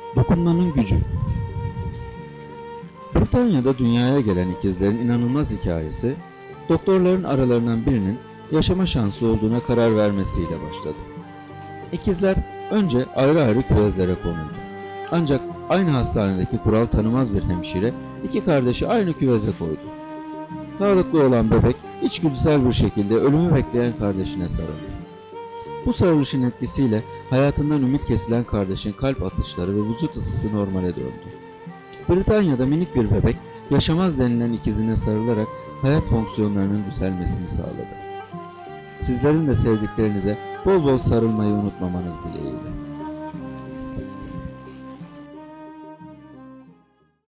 Dokunmanın gücü. Britanya'da dünyaya gelen ikizlerin inanılmaz hikayesi, doktorların aralarından birinin yaşama şansı olduğuna karar vermesiyle başladı. İkizler önce ayrı ayrı küvezlere konuldu. Ancak aynı hastanedeki kural tanımaz bir hemşire iki kardeşi aynı küveze koydu. Sağlıklı olan bebek içgüdüsel bir şekilde ölümü bekleyen kardeşine sarıldı. Bu sarılışın etkisiyle hayatından ümit kesilen kardeşin kalp atışları ve vücut ısısı normale döndü. Britanya'da minik bir bebek yaşamaz denilen ikizine sarılarak hayat fonksiyonlarının düzelmesini sağladı. Sizlerin de sevdiklerinize bol bol sarılmayı unutmamanız dileğiyle.